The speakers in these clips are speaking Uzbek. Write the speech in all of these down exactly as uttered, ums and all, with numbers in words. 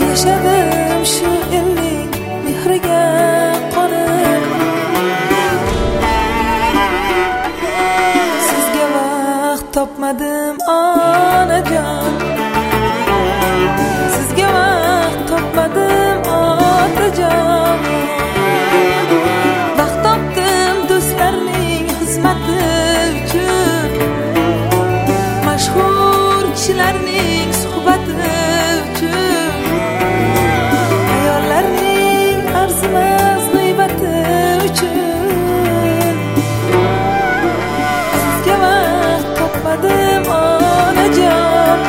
Yashadim shu elning mehriga qonib, sizga vaqt topmadim onajon, sizga vaqt topmadim otajon. Vaqt topdim do'stlarning xizmati uchun, mashhur kishilarning suhbati uchun, ayollarning arzimas g'aybati uchun. Sizga vaqt topmadim onajon,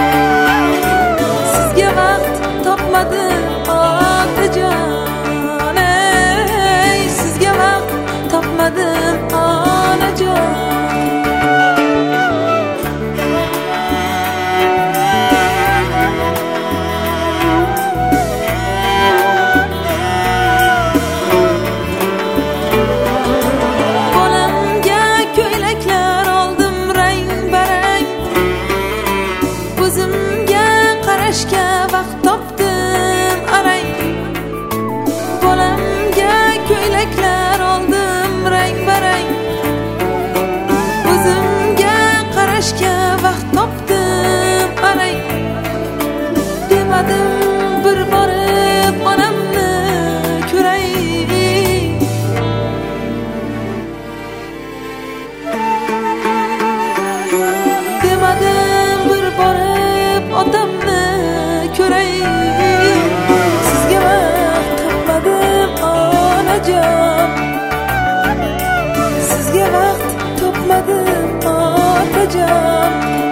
sizga vaqt topmadim otajon, ey sizga vaqt topmadim onajon. Vaqt topdim arang, bolamga ko'ylaklar oldim rang barang. O'zimga qarashga vaqt topdim arang. Demadim bir borib onamni ko'ray, demadim bir borib otamni ko'ray. Sizga vaqt topmadim onajon, sizga vaqt topmadim otajon.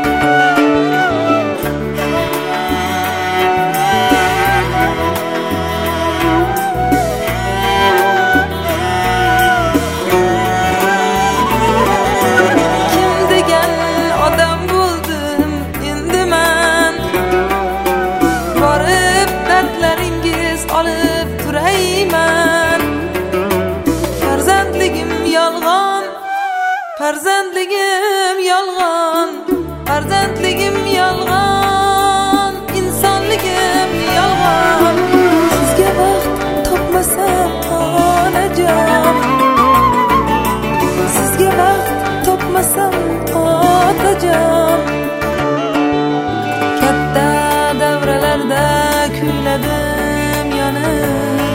Kim degan odam bo'ldim endi men, borib dardlaringiz olib turayman. Farzandligim yolg'on, farzandligim yolg'on, farzandligim yolg'on, insonligim yolg'on. Sizga vaqt topmasam onajon, sizga vaqt topmasam otajon. Katta davralarda kuyladim yonib,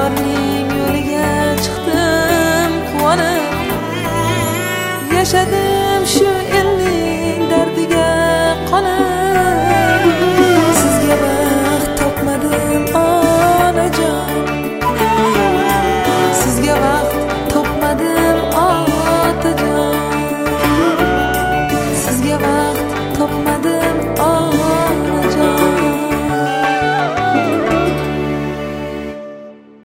bahorning yo'liga chiqdim quvonib. Yashadim